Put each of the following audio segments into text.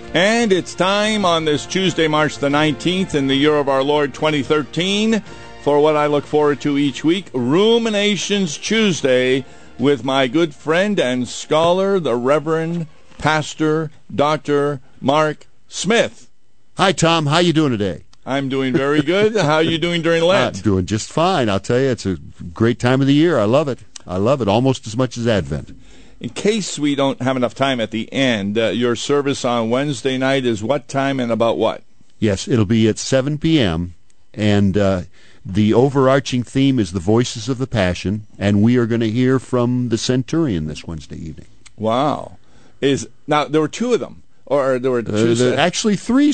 And it's time on this Tuesday, March the 19th, in the year of our Lord 2013, for what I look forward to each week, Ruminations Tuesday, with my good friend and scholar, the Reverend Pastor Dr. Mark Smith. Hi, Tom. How you doing today? I'm doing very good. How are you doing during Lent? I'm doing just fine. I'll tell you, it's a great time of the year. I love it. I love it almost as much as Advent. In case we don't have enough time at the end, your service on Wednesday night is what time and about what? Yes, it'll be at 7 p.m., and the overarching theme is the Voices of the Passion, and we are going to hear from the Centurion this Wednesday evening. Wow. Now, there were two of them, or there were two? Actually, three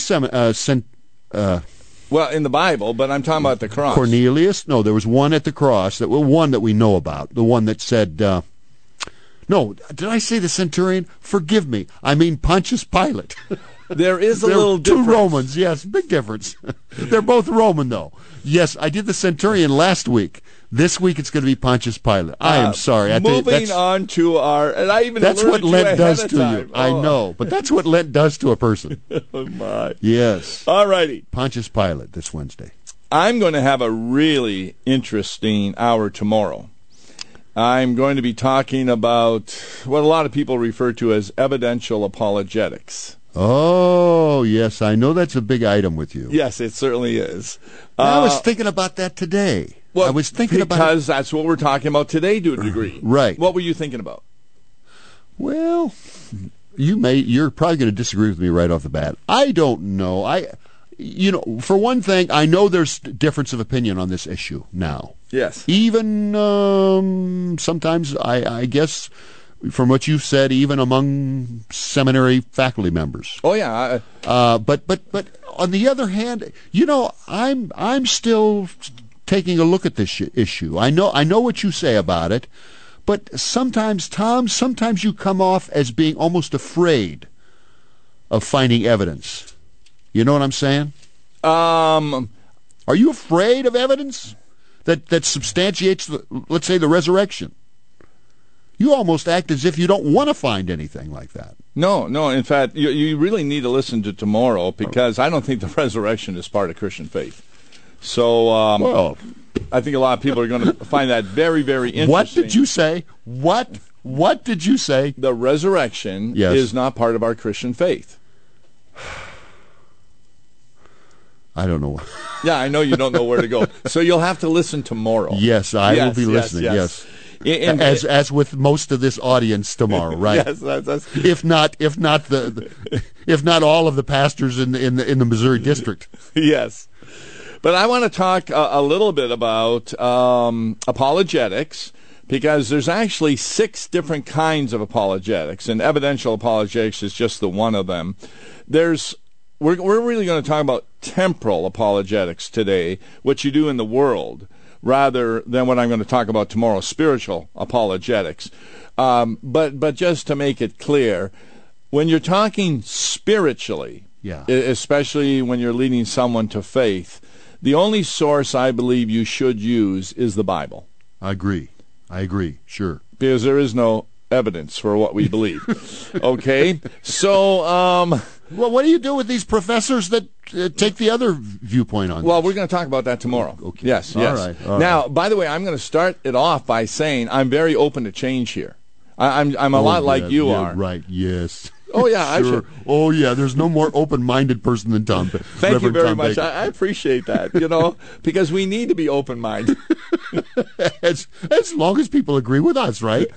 well, in the Bible, but I'm talking about the cross. Cornelius? No, there was one at the cross, one that we know about, the one that said... No, did I say the centurion? Forgive me. I mean Pontius Pilate. There is a little difference. Two Romans, yes, big difference. They're both Roman, though. Yes, I did the centurion last week. This week it's going to be Pontius Pilate. I am sorry. Moving on to our... And I even that's what Lent does to time. you. I know, but that's what Lent does to a person. Oh, my. Yes. All righty. Pontius Pilate this Wednesday. I'm going to have a really interesting hour tomorrow. I'm going to be talking about what a lot of people refer to as evidential apologetics. Oh, yes, I know that's a big item with you. Yes, it certainly is. I was thinking about that today. Well, I was thinking because that's what we're talking about today to a degree. Right. What were you thinking about? Well, you're probably going to disagree with me right off the bat. I don't know. For one thing, I know there's difference of opinion on this issue now. Yes. Even sometimes, I guess, from what you've said, even among seminary faculty members. Oh yeah. But on the other hand, I'm still taking a look at this issue. I know what you say about it, but sometimes, Tom, you come off as being almost afraid of finding evidence. You know what I'm saying? Are you afraid of evidence that substantiates, let's say, the resurrection? You almost act as if you don't want to find anything like that. No. In fact, you really need to listen to tomorrow, because I don't think the resurrection is part of Christian faith. So, I think a lot of people are going to find that very, very interesting. What did you say? What did you say? The resurrection is not part of our Christian faith. I don't know. Yeah, I know you don't know where to go. So you'll have to listen tomorrow. Yes, I will be listening, yes. As with most of this audience tomorrow, right? Yes, that's if not all of the pastors in the Missouri district. Yes. But I want to talk a little bit about apologetics, because there's actually 6 different kinds of apologetics, and evidential apologetics is just the one of them. We're really going to talk about temporal apologetics today, what you do in the world, rather than what I'm going to talk about tomorrow, spiritual apologetics. But just to make it clear, when you're talking spiritually, especially when you're leading someone to faith, the only source I believe you should use is the Bible. I agree, sure. Because there is no evidence for what we believe. Okay? So, well, what do you do with these professors that take the other viewpoint on this? Well, we're going to talk about that tomorrow. Okay. Yes. All right. Now, by the way, I'm going to start it off by saying I'm very open to change here. I'm a lot like you are. Right, yes. Oh, yeah. Sure. Oh, yeah, there's no more open-minded person than Tom. Thank you very much. I appreciate that, because we need to be open-minded. as long as people agree with us, right?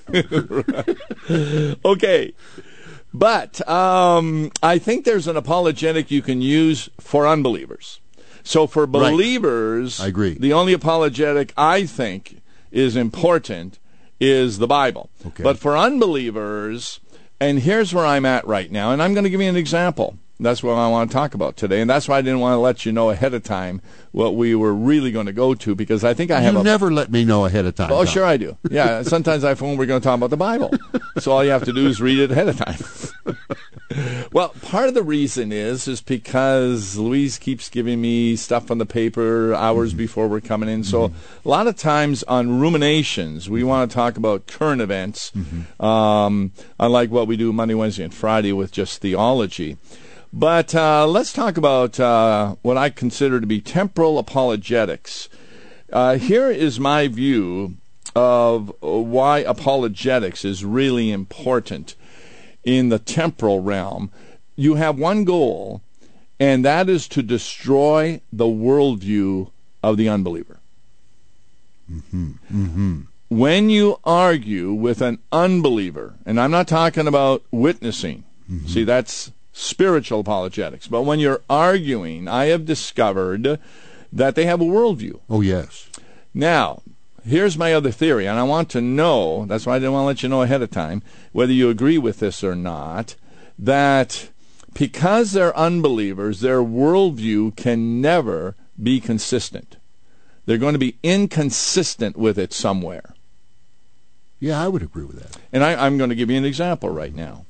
Okay. But I think there's an apologetic you can use for unbelievers. So for believers, I agree. The only apologetic I think is important is the Bible. Okay. But for unbelievers, and here's where I'm at right now, and I'm going to give you an example. That's what I want to talk about today, and that's why I didn't want to let you know ahead of time what we were really going to go to, because I think I have You never let me know ahead of time. Oh, sure I do. Yeah, sometimes I phone we're going to talk about the Bible. So all you have to do is read it ahead of time. Well, part of the reason is because Louise keeps giving me stuff on the paper hours before we're coming in. So a lot of times on Ruminations, we want to talk about current events, unlike what we do Monday, Wednesday, and Friday with just theology. But let's talk about what I consider to be temporal apologetics. Here is my view of why apologetics is really important in the temporal realm. You have one goal, and that is to destroy the worldview of the unbeliever. Mm-hmm. Mm-hmm. When you argue with an unbeliever, and I'm not talking about witnessing, see, that's spiritual apologetics, but when you're arguing, I have discovered that they have a worldview. Oh, yes. Now, here's my other theory, and I want to know, that's why I didn't want to let you know ahead of time, whether you agree with this or not, that because they're unbelievers, their worldview can never be consistent. They're going to be inconsistent with it somewhere. Yeah, I would agree with that. And I'm going to give you an example right now.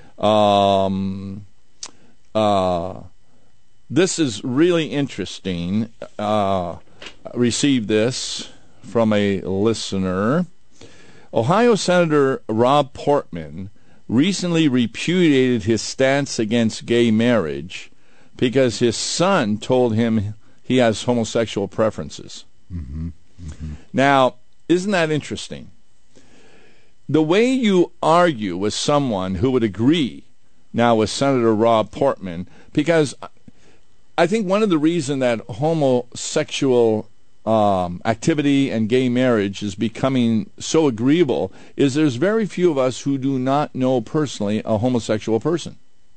This is really interesting. Received this from a listener. Ohio Senator Rob Portman recently repudiated his stance against gay marriage because his son told him he has homosexual preferences. Mm-hmm. Mm-hmm. Now, isn't that interesting? The way you argue with someone who would agree now with Senator Rob Portman, because I think one of the reasons that homosexual activity and gay marriage is becoming so agreeable is there's very few of us who do not know personally a homosexual person.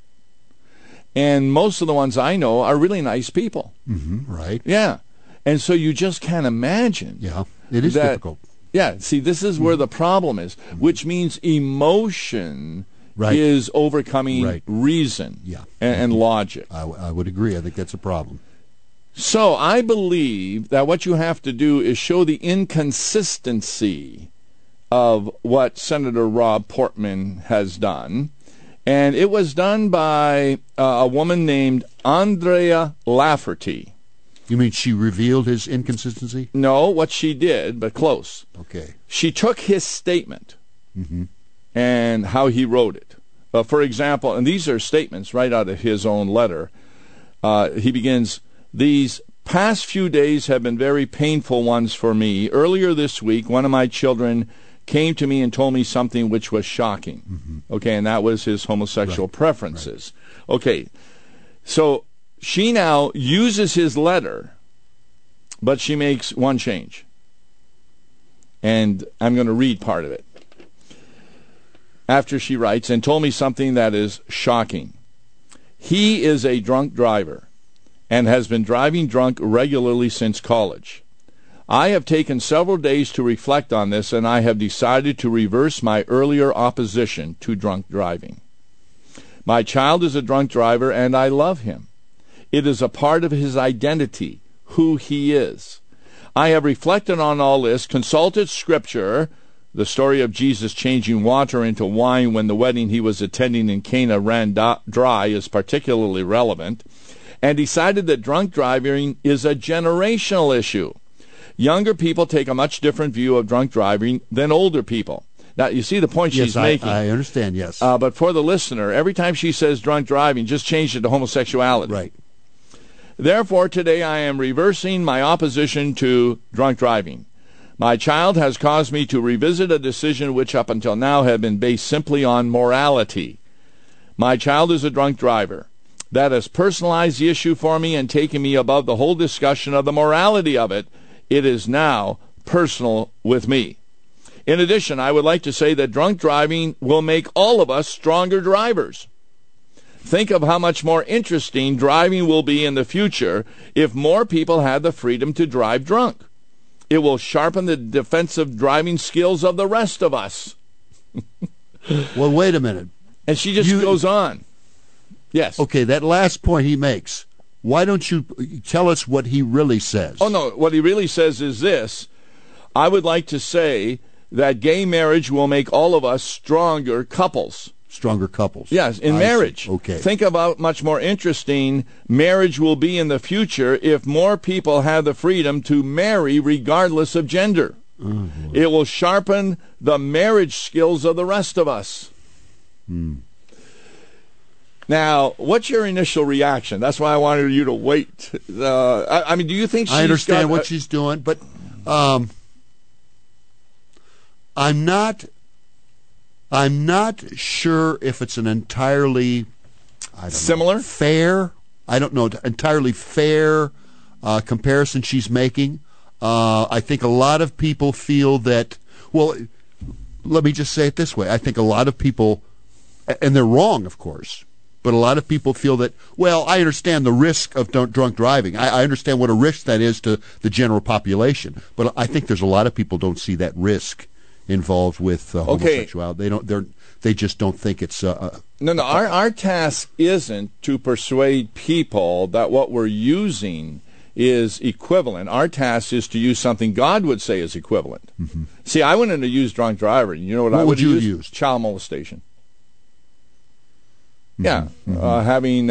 And most of the ones I know are really nice people. Mm-hmm. Right. Yeah. And so you just can't imagine. Yeah, it is that, difficult. Yeah, see, this is where the problem is, which means emotion is overcoming reason and logic. I would agree. I think that's a problem. So I believe that what you have to do is show the inconsistency of what Senator Rob Portman has done. And it was done by a woman named Andrea Lafferty. You mean she revealed his inconsistency? No, what she did, but close. Okay. She took his statement and how he wrote it. For example, and these are statements right out of his own letter. He begins, "These past few days have been very painful ones for me. Earlier this week, one of my children came to me and told me something which was shocking." Mm-hmm. Okay, and that was his homosexual preferences. Okay, so she now uses his letter, but she makes one change. And I'm going to read part of it. After she writes, "And told me something that is shocking. He is a drunk driver and has been driving drunk regularly since college. I have taken several days to reflect on this, and I have decided to reverse my earlier opposition to drunk driving. My child is a drunk driver, and I love him. It is a part of his identity, who he is. I have reflected on all this, consulted Scripture." The story of Jesus changing water into wine when the wedding he was attending in Cana ran dry is particularly relevant, and decided that drunk driving is a generational issue. Younger people take a much different view of drunk driving than older people. Now, you see the point she's making. I understand, yes. But for the listener, every time she says drunk driving, just change it to homosexuality. Right. "Therefore, today I am reversing my opposition to drunk driving. My child has caused me to revisit a decision which up until now had been based simply on morality. My child is a drunk driver. That has personalized the issue for me and taken me above the whole discussion of the morality of it. It is now personal with me. In addition, I would like to say that drunk driving will make all of us stronger drivers. Think of how much more interesting driving will be in the future if more people had the freedom to drive drunk. It will sharpen the defensive driving skills of the rest of us." Well, wait a minute. And she just goes on. Yes. Okay, that last point he makes, why don't you tell us what he really says? Oh, no, what he really says is this. I would like to say that gay marriage will make all of us stronger couples. Stronger couples. Yes, in marriage. Okay. Think about much more interesting marriage will be in the future if more people have the freedom to marry regardless of gender. Mm-hmm. It will sharpen the marriage skills of the rest of us. Now, what's your initial reaction? That's why I wanted you to wait. I mean, do you think she's I understand what she's doing, but I'm not sure if it's an entirely similar, fair. I don't know, entirely fair comparison she's making. I think a lot of people feel that. Well, let me just say it this way: I think a lot of people, and they're wrong, of course. But a lot of people feel that, well, I understand the risk of drunk driving. I understand what a risk that is to the general population. But I think there's a lot of people don't see that risk involved with homosexuality. They just don't think it's... No. Our task isn't to persuade people that what we're using is equivalent. Our task is to use something God would say is equivalent. Mm-hmm. See, I wouldn't have used drunk driving. You know what I would use? Child molestation. Yeah, having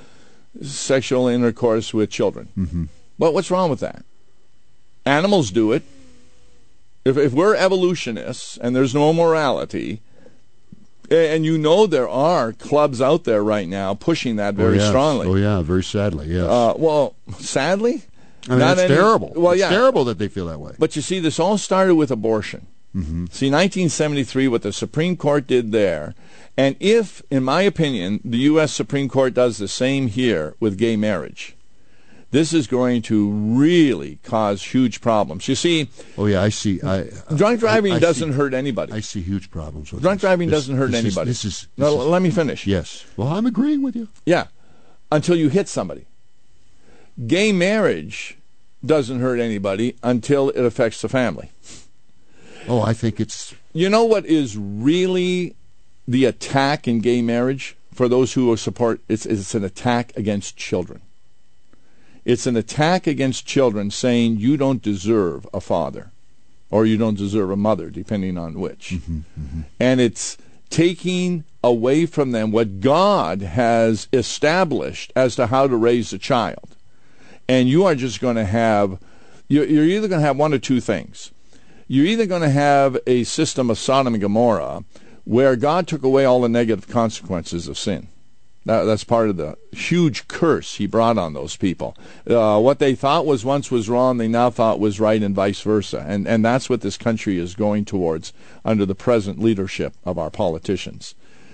sexual intercourse with children. Mm-hmm. But what's wrong with that? Animals do it. If we're evolutionists and there's no morality, and you know there are clubs out there right now pushing that very strongly. Oh, yeah, very sadly, yes. Well, sadly? I mean, it's terrible. Well, it's terrible that they feel that way. But you see, this all started with abortion. Mm-hmm. See, 1973, what the Supreme Court did there, and if, in my opinion, the U.S. Supreme Court does the same here with gay marriage, this is going to really cause huge problems. You see... Oh, yeah, I see. Drunk driving doesn't hurt anybody. I see huge problems with drunk driving doesn't hurt anybody. Let me finish. Yes. Well, I'm agreeing with you. Yeah. Until you hit somebody. Gay marriage doesn't hurt anybody until it affects the family. Oh, I think it's... You know what is really the attack in gay marriage for those who support? It's an attack against children. It's an attack against children saying you don't deserve a father or you don't deserve a mother, depending on which. Mm-hmm, mm-hmm. And it's taking away from them what God has established as to how to raise a child. And you are just going to have... You're either going to have one or two things. You're either going to have a system of Sodom and Gomorrah where God took away all the negative consequences of sin. That's part of the huge curse he brought on those people. What they thought was once was wrong, they now thought was right, and vice versa. And that's what this country is going towards under the present leadership of our politicians.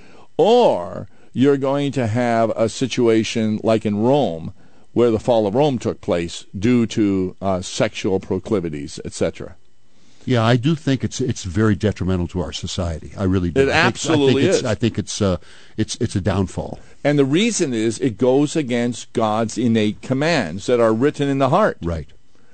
Or you're going to have a situation like in Rome, where the fall of Rome took place due to sexual proclivities, etc. Yeah, I do think it's very detrimental to our society. I really do. It absolutely is. I think it's a downfall. And the reason is it goes against God's innate commands that are written in the heart. Right.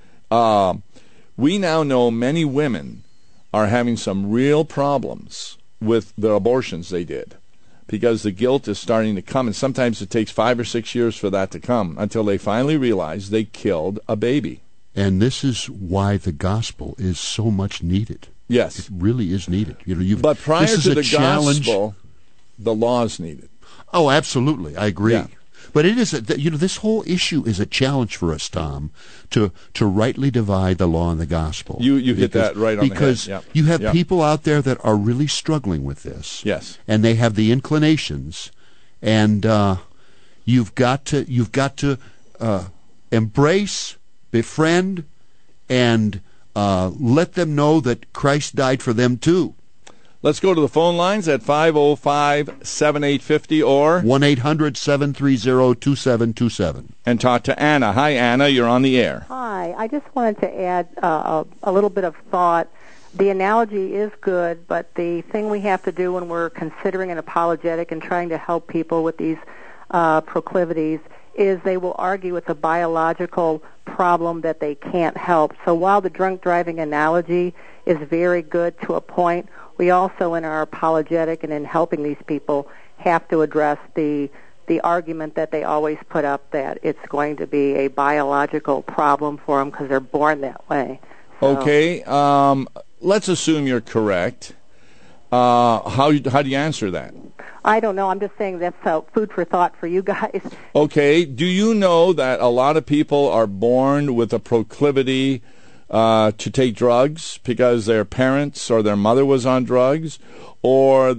We now know many women are having some real problems with the abortions they did because the guilt is starting to come, and sometimes it takes 5 or 6 years for that to come until they finally realize they killed a baby. And this is why the gospel is so much needed. Yes. It really is needed. But prior to the gospel, the law is needed. Oh, absolutely. I agree. Yeah. But it is, this whole issue is a challenge for us, Tom, to rightly divide the law and the gospel. You hit that right on the head. Because you have people out there that are really struggling with this. Yes. And they have the inclinations, and you've got to embrace, befriend, and let them know that Christ died for them too. Let's go to the phone lines at 505-7850 or 1-800-730-2727. And talk to Anna. Hi, Anna. You're on the air. Hi. I just wanted to add a little bit of thought. The analogy is good, but the thing we have to do when we're considering an apologetic and trying to help people with these proclivities is they will argue it's a biological problem that they can't help. So while the drunk driving analogy is very good to a point, we also, in our apologetic and in helping these people, have to address the argument that they always put up that it's going to be a biological problem for them because they're born that way. So, okay, let's assume you're correct. How do you answer that? I don't know. I'm just saying that's food for thought for you guys. Okay. Do you know that a lot of people are born with a proclivity to take drugs because their parents or their mother was on drugs, or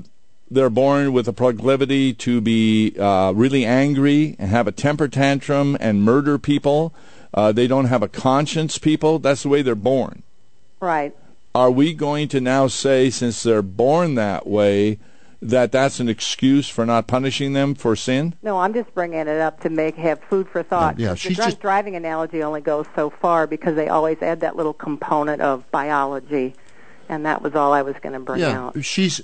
they're born with a proclivity to be really angry and have a temper tantrum and murder people. They don't have a conscience, people. That's the way they're born. Right. Are we going to now say, since they're born that way, that that's an excuse for not punishing them for sin? No, I'm just bringing it up to have food for thought. Yeah, the drunk driving analogy only goes so far because they always add that little component of biology, and that was all I was going to bring out. She's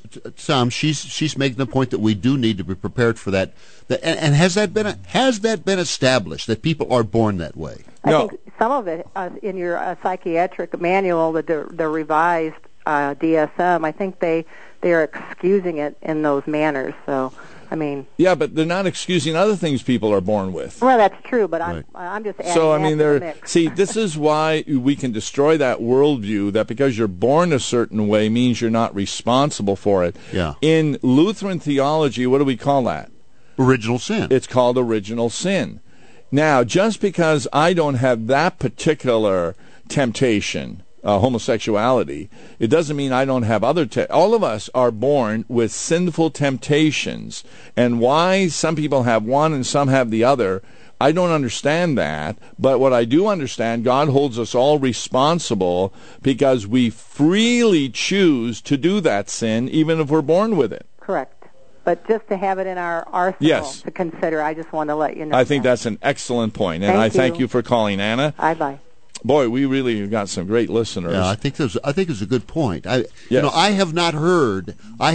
making the point that we do need to be prepared for that. And has that been established that people are born that way? I think some of it in your psychiatric manual, the revised DSM, I think they are excusing it in those manners. So, I mean, yeah, but they're not excusing other things people are born with. Well, that's true, but right. I'm just adding so I that mean, to the mix. see, this is why we can destroy that worldview that because you're born a certain way means you're not responsible for it. Yeah. In Lutheran theology, what do we call that? Original sin. It's called original sin. Now, just because I don't have that particular temptation, homosexuality, it doesn't mean I don't have other. All of us are born with sinful temptations, and why some people have one and some have the other, I don't understand that. But what I do understand, God holds us all responsible because we freely choose to do that sin, even if we're born with it. Correct. But just to have it in our arsenal to consider, I just want to let you know. I think that's an excellent point, and I thank you for calling, Anna. Bye-bye. Boy, we really got some great listeners. Yeah, I think it's a good point. Yes. I have not heard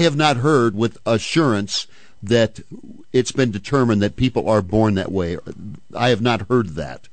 with assurance that it's been determined that people are born that way. I have not heard that.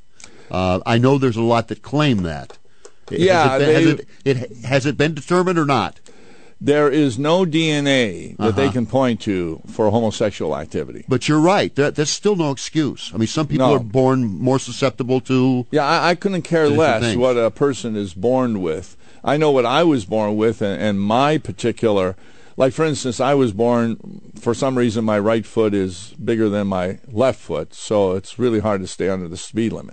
I know there's a lot that claim that. Yeah, has it been determined or not? There is no DNA that they can point to for homosexual activity. But you're right. There's still no excuse. I mean, some people are born more susceptible to... Yeah, I couldn't care less things. what a person is born with. I know what I was born with, and my particular... Like, for instance, I was born, for some reason, my right foot is bigger than my left foot, so it's really hard to stay under the speed limit.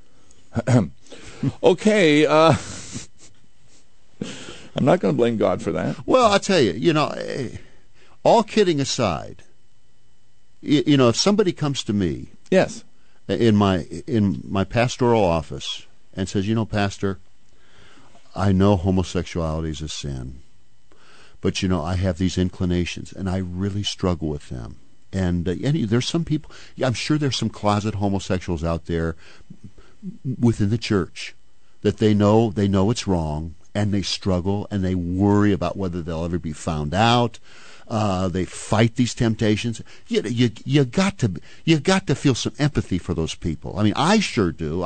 Okay, I'm not going to blame God for that. Well, I'll tell you, all kidding aside, if somebody comes to me Yes. in my pastoral office and says, Pastor, I know homosexuality is a sin, but, I have these inclinations, and I really struggle with them. And there's some people, I'm sure there's some closet homosexuals out there within the church that they know it's wrong, and they struggle, and they worry about whether they'll ever be found out. They fight these temptations. You got to feel some empathy for those people. I mean, I sure do.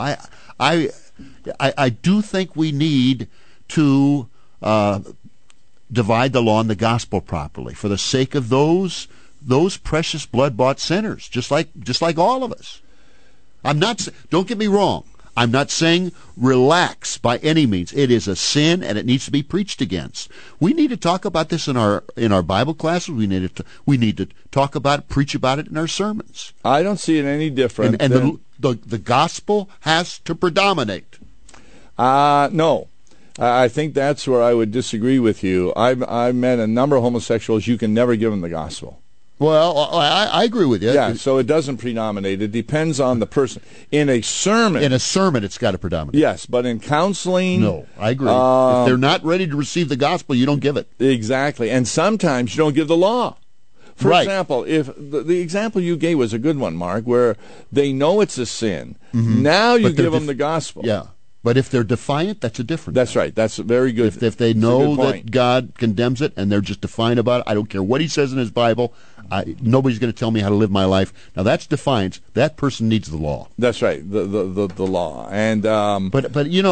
I do think we need to divide the law and the gospel properly for the sake of those precious blood-bought sinners, just like all of us. Don't get me wrong. I'm not saying relax by any means. It is a sin, and it needs to be preached against. We need to talk about this in our Bible classes. We need to talk about it, preach about it in our sermons. I don't see it any different. And the gospel has to predominate. No. I think that's where I would disagree with you. I've met a number of homosexuals. You can never give them the gospel. Well, I agree with you. Yeah, so it doesn't predominate. It depends on the person. In a sermon, it's got to predominate. Yes, but in counseling... No, I agree. If they're not ready to receive the gospel, you don't give it. Exactly. And sometimes you don't give the law. For example, if the example you gave was a good one, Mark, where they know it's a sin. Mm-hmm. Now you give them the gospel. Yeah. But if they're defiant, that's a different That's thing. right. That's very good. If they know that God condemns it and they're just defiant about it, I don't care what he says in his Bible, nobody's going to tell me how to live my life. Now that's defiance. That person needs the law. That's right, the law. And but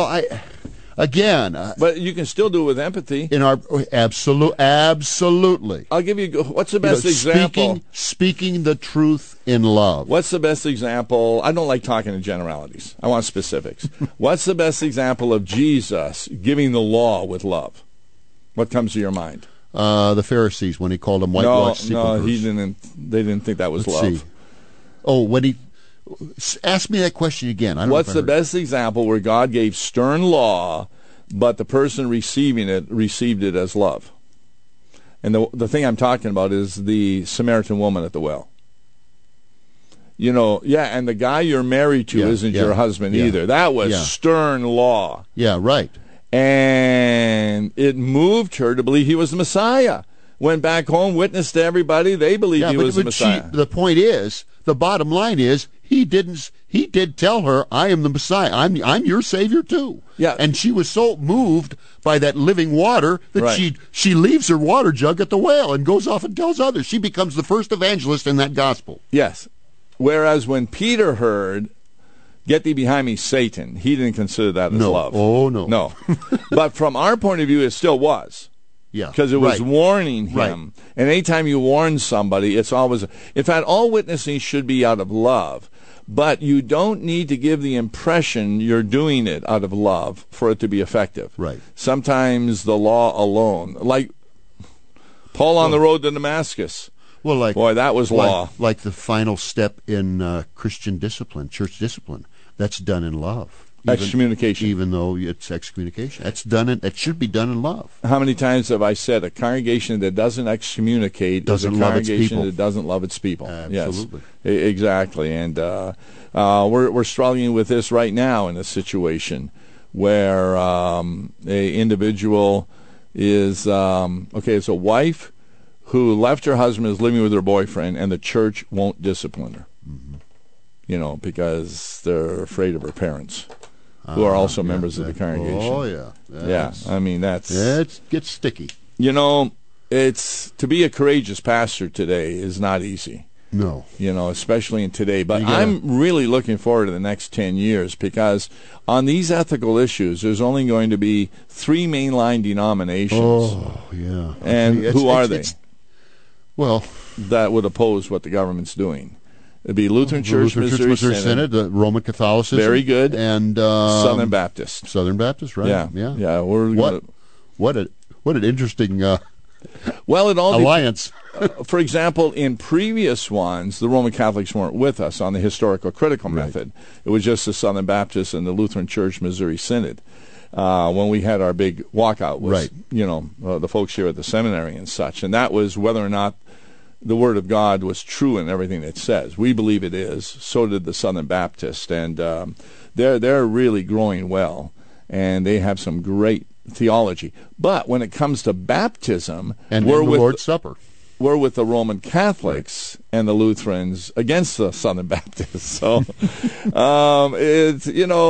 but you can still do it with empathy. Absolutely. I'll give you. What's the best example? Speaking the truth in love. What's the best example? I don't like talking in generalities. I want specifics. What's the best example of Jesus giving the law with love? What comes to your mind? The Pharisees, when he called them whitewashed sepulchres. No, he didn't. They didn't think that was love. See. Oh, when he ask me that question again. What's the best example where God gave stern law, but the person receiving it received it as love? And the thing I'm talking about is the Samaritan woman at the well. You know, yeah, and the guy you're married to isn't your husband either. That was stern law. Yeah, right. And it moved her to believe he was the Messiah. Went back home, witnessed to everybody. They believed he was the Messiah. The point is, the bottom line is, he did tell her, I am the Messiah. I'm your Savior too. Yeah. And she was so moved by that living water that Right. she leaves her water jug at the well and goes off and tells others. She becomes the first evangelist in that gospel. Yes. Whereas when Peter heard, "Get thee behind me, Satan," he didn't consider that as love. Oh, no. No. But from our point of view, it still was. Yeah. Because it was right. warning him. Right. And anytime you warn somebody, it's always... In fact, all witnessing should be out of love. But you don't need to give the impression you're doing it out of love for it to be effective. Right. Sometimes the law alone... Like Paul on the road to Damascus. Well, Boy, that was law. Like the final step in Christian discipline, church discipline. That's done in love. Excommunication. Even though it's excommunication. That should be done in love. How many times have I said a congregation that doesn't excommunicate Doesn't is a love its congregation people. that doesn't love its people? Absolutely. Yes, exactly. And we're struggling with this right now in a situation where a individual is it's a wife who left her husband, is living with her boyfriend, and the church won't discipline her. Mm-hmm. You know, because they're afraid of her parents, who are also members of the congregation. Oh, yeah. Yeah, I mean, It gets sticky. You know, it's to be a courageous pastor today is not easy. No. You know, especially in today. But I'm really looking forward to the next 10 years because on these ethical issues, there's only going to be 3 mainline denominations. Oh, yeah. And who are they? Well, that would oppose what the government's doing. It'd be Lutheran Church, Missouri Synod, the Roman Catholicism. Very good. And Southern Baptist. Southern Baptist, right? Yeah. What an interesting well, it all alliance. For example, in previous ones, the Roman Catholics weren't with us on the historical critical method. It was just the Southern Baptist and the Lutheran Church Missouri Synod. When we had our big walkout with, the folks here at the seminary and such. And that was whether or not the Word of God was true in everything it says. We believe it is. So did the Southern Baptist. And they're really growing well. And they have some great theology. But when it comes to baptism, and we're the with Lord's Supper. We're with the Roman Catholics and the Lutherans against the Southern Baptists. So it's,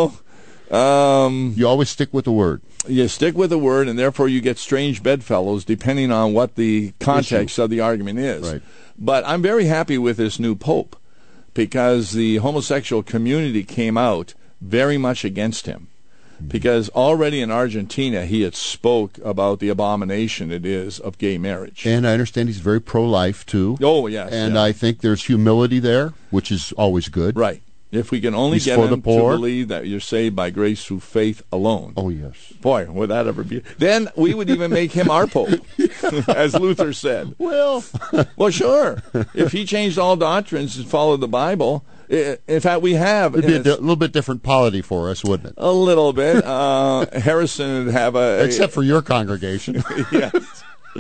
you always stick with the Word. You stick with the Word, and therefore you get strange bedfellows depending on what the context of the argument is. Right. But I'm very happy with this new Pope because the homosexual community came out very much against him. Because already in Argentina he had spoke about the abomination it is of gay marriage. And I understand he's very pro-life, too. Oh, yes. And I think there's humility there, which is always good. Right. If we can only get him to believe that you're saved by grace through faith alone. Oh, yes. Boy, would that ever be. Then we would even make him our Pope, as Luther said. Well, sure. If he changed all doctrines and followed the Bible, in fact, we have. It'd be a little bit different polity for us, wouldn't it? A little bit. Harrison would have except for your congregation. Yes.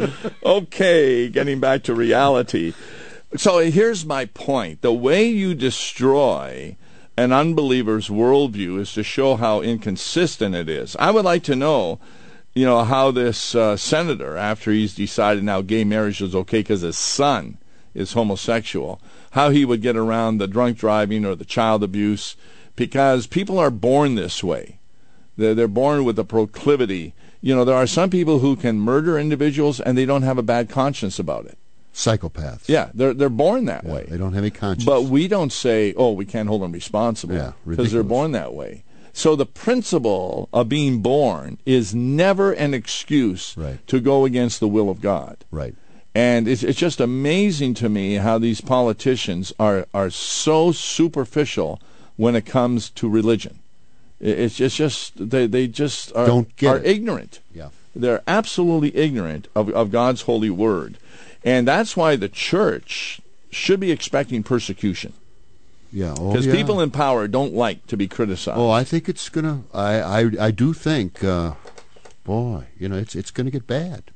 Okay, getting back to reality. So here's my point. The way you destroy an unbeliever's worldview is to show how inconsistent it is. I would like to know, how this senator, after he's decided now gay marriage is okay because his son is homosexual, how he would get around the drunk driving or the child abuse, because people are born this way. They're born with a proclivity. There are some people who can murder individuals and they don't have a bad conscience about it. Psychopaths. Yeah, they're born that way. They don't have any conscience. But we don't say, we can't hold them responsible because they're born that way. So the principle of being born is never an excuse to go against the will of God. Right. And it's just amazing to me how these politicians are so superficial when it comes to religion. It's just they just are ignorant. Yeah. They're absolutely ignorant of God's holy word. And that's why the church should be expecting persecution. Yeah, because people in power don't like to be criticized. I think it's gonna. I do think, it's gonna get bad.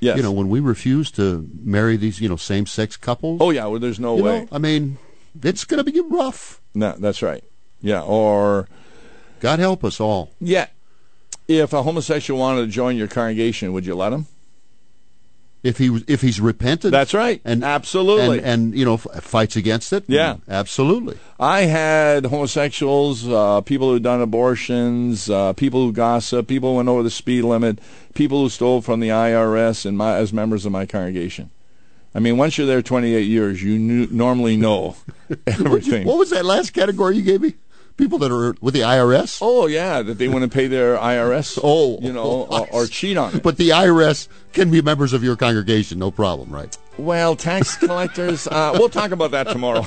Yes. When we refuse to marry these, same-sex couples. Oh, yeah, well, there's no way. I mean, it's going to be rough. No, that's right. Yeah, or... God help us all. Yeah. If a homosexual wanted to join your congregation, would you let him? If he's repentant, that's right, and absolutely, and fights against it, yeah, absolutely. I had homosexuals, people who'd done abortions, people who gossip, people who went over the speed limit, people who stole from the IRS, and as members of my congregation. I mean, once you're there 28 years, you normally know everything. What was that last category you gave me? People that are with the IRS? Oh, yeah, that they wouldn't pay their IRS, or cheat on it. But the IRS can be members of your congregation, no problem, right? Well, tax collectors, we'll talk about that tomorrow.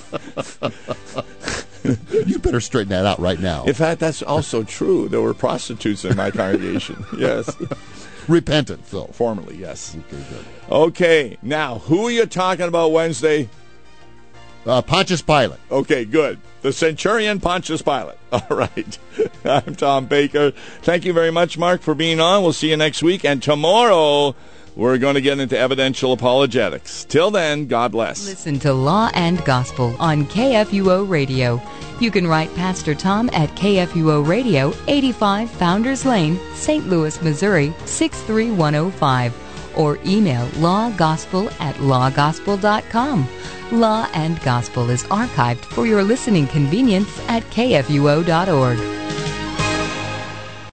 You better straighten that out right now. In fact, that's also true. There were prostitutes in my congregation, yes. Repentant, Phil. Formerly, yes. Okay, good. Okay, now, who are you talking about Wednesday? Pontius Pilate. Okay, good. The centurion Pontius Pilate. All right. I'm Tom Baker. Thank you very much, Mark, for being on. We'll see you next week. And tomorrow, we're going to get into evidential apologetics. Till then, God bless. Listen to Law and Gospel on KFUO Radio. You can write Pastor Tom at KFUO Radio, 85 Founders Lane, St. Louis, Missouri, 63105. Or email lawgospel@lawgospel.com. Law and Gospel is archived for your listening convenience at kfuo.org.